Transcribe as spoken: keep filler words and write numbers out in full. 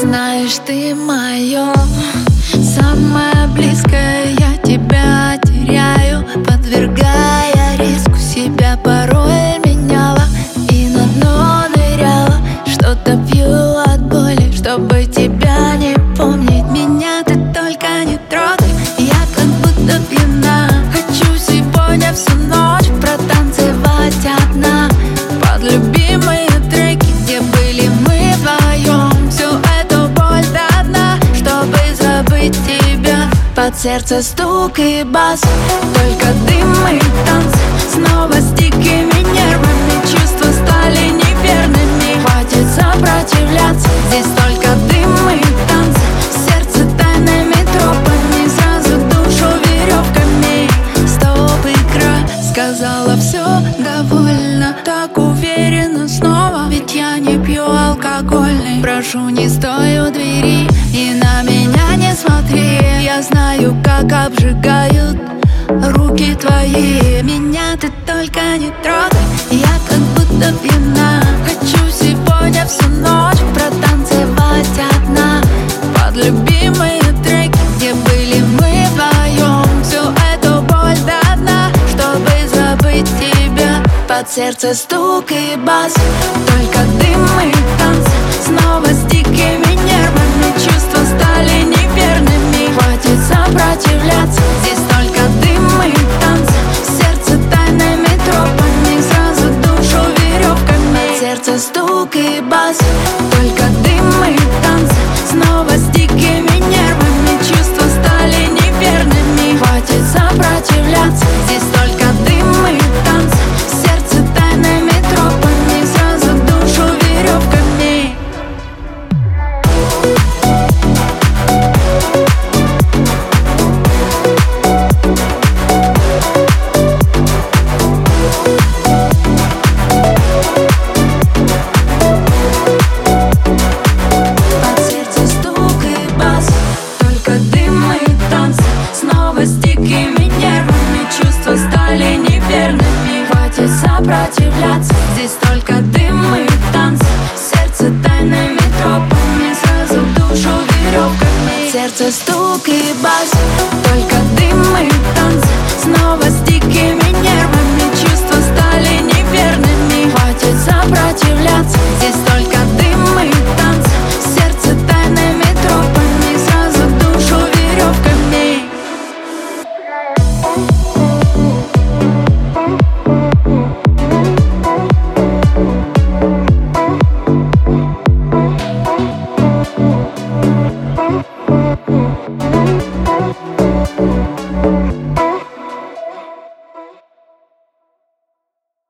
Знаешь, ты мое самое близкое, я тебя теряю, подвергая риску себя. Порой меняла и на дно ныряла, что-то пью от боли, чтобы тебя не помнить. Меня ты только не трогай, я как будто пьяна. Хочу сегодня всю ночь протанцевать одна под любимые треки, где были мы вдвоем. Всю эту боль до дна, чтобы забыть тебя. Под сердце стук и бас, только дым и танцы. Снова с дикими нервами, чувства стали неверными. Хватит сопротивляться, здесь только дым и танцы. Сердце тайными тропами, сразу душу веревками. Стоп, игра, сказала все довольно. Так уверенно снова, ведь я не пью алкогольный. Прошу, не стой у двери и на меня не смотри. Я знаю, как обжигают руки твои. Меня ты только не трогай, я как будто пьяна. Хочу сегодня всю ночь протанцевать одна под любимые треки, где были мы вдвоем. Всю эту боль до дна, чтобы забыть тебя. Под сердце стук и бас, только дым и танцы. Снова с дикими нервами, чувства стали неверными. Хватит сопротивляться, здесь только дым и танцы. Сердце тайными тропами, сразу душу веревками. Под сердце стук и бас, только дым и танцы. Снова с дикими нервами, чувства стали неверными. Хватит сопротивляться, здесь только дым и танцы. Сердце тайными тропами, сразу душу веревками. Стали неверными, хватит сопротивляться. Здесь только дым и танцы. Сердце тайными тропами, сразу душу веревками. Сердце стук и бас, только дым и танцы. Снова с дикими нервами, чувства стали неверными. Хватит сопротивляться. Здесь только дым и танцы. Сердце тайными тропами, сразу душу веревками. We'll be right back.